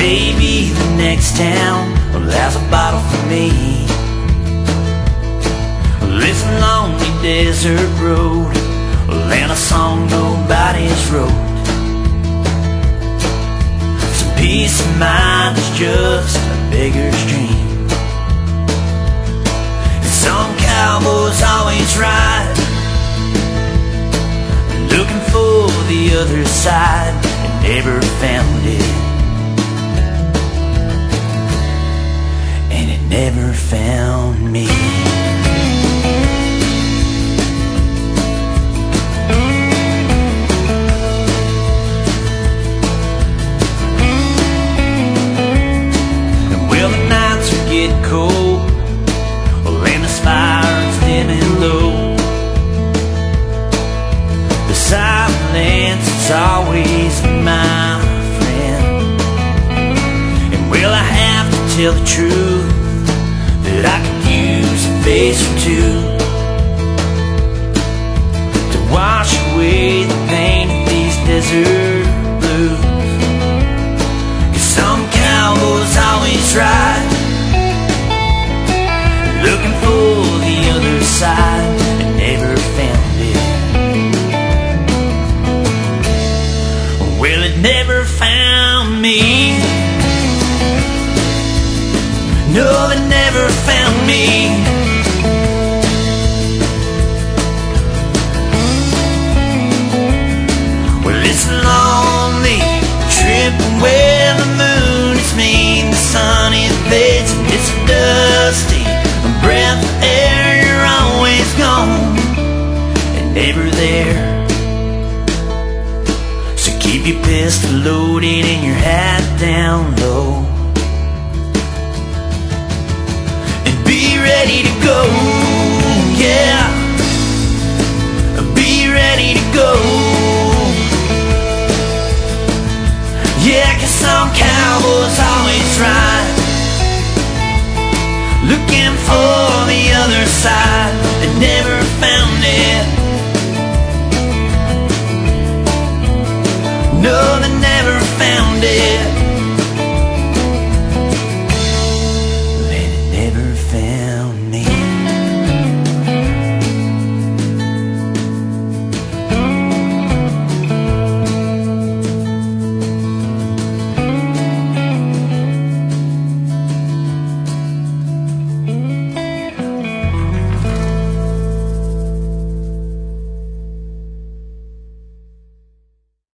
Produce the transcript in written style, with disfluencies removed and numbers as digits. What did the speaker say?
maybe the next town has a bottle for me. This lonely desert road and a song nobody's wrote. Some peace of mind is just a beggar's dream. And some cowboys always ride, looking for the other side, and never found it. And it never found me. Get cold, and the spire's dim and low. The silence is always my friend. And will I have to tell the truth that I could use a face or two to wash away the pain of these desert blues? 'Cause some cowboys always ride, looking for the other side, and never found it. Well, it never found me. No, it never found me. Well, it's a lonely trip where the moon is mean, the sun it fades, and it's dusty breath of air. You're always gone and never there. So keep your pistol loaded and your hat down low, and be ready to go. Yeah, be ready to go. Yeah, 'cause some cowboys always ride, looking for the other side, they never found it. No, they